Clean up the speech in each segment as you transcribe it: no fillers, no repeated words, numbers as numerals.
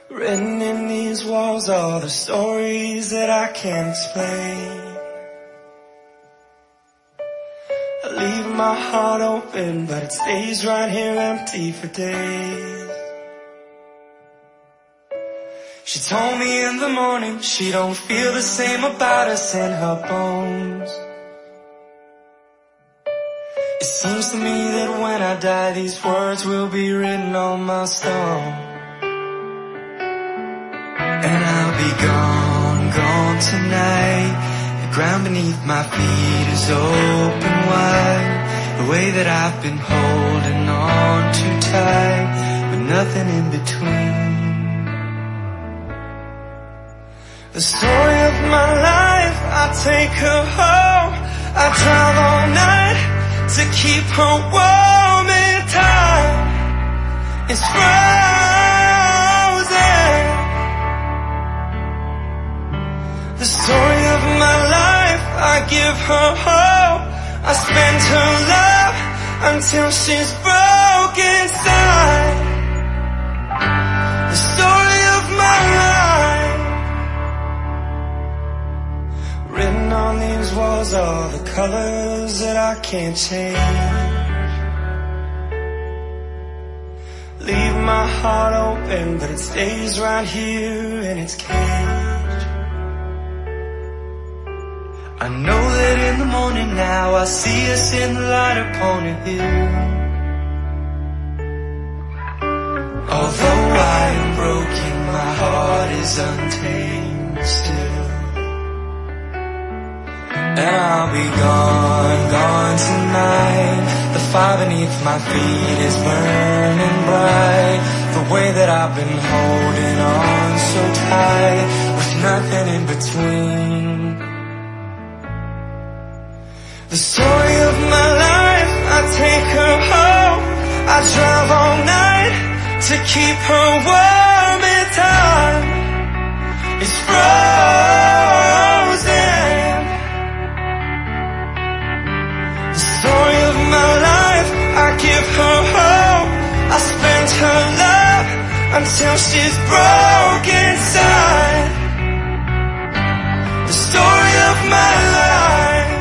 Written in these walls are the stories that I can't explain. I leave my heart open, but it stays right here empty for days. She told me in the morning she don't feel the same about us in her bones. It seems to me that when I die, these words will be written on my stone. And I'll be gone, gone tonight. The ground beneath my feet is open wide. The way that I've been holding on too tight, with nothing in between. The story of my life, I take her home. I drive all night to keep her warm in time. It's frozen. The story of my life, I give her hope. I spend her love until she's broken inside. The story of my life. Written on these walls are the colors that I can't change. Leave my heart open, but it stays right here in its cage. I know that in the morning now I see us in the light upon a hill. Although I am broken, my heart is untamed still. And I'll be gone, gone tonight. The fire beneath my feet is burning bright. The way that I've been holding on so tight, with nothing in between. The story of my life, I take her home. I drive all night to keep her warm in time. It's frozen. The story of my life, I give her hope. I spend her love until she's broken inside. The story of my life.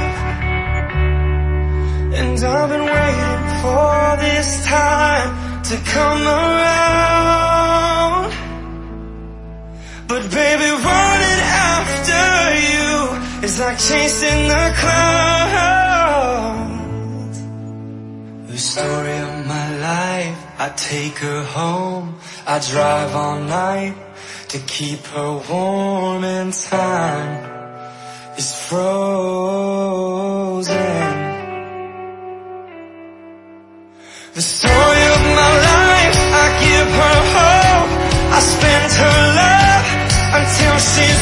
And I've been waiting for this time to come around. But baby, running after you is like chasing the clouds. The story of my life, I take her home. I drive all night to keep her warm in time. It's frozen. The story of my life, I give her hope. I spend her love until she's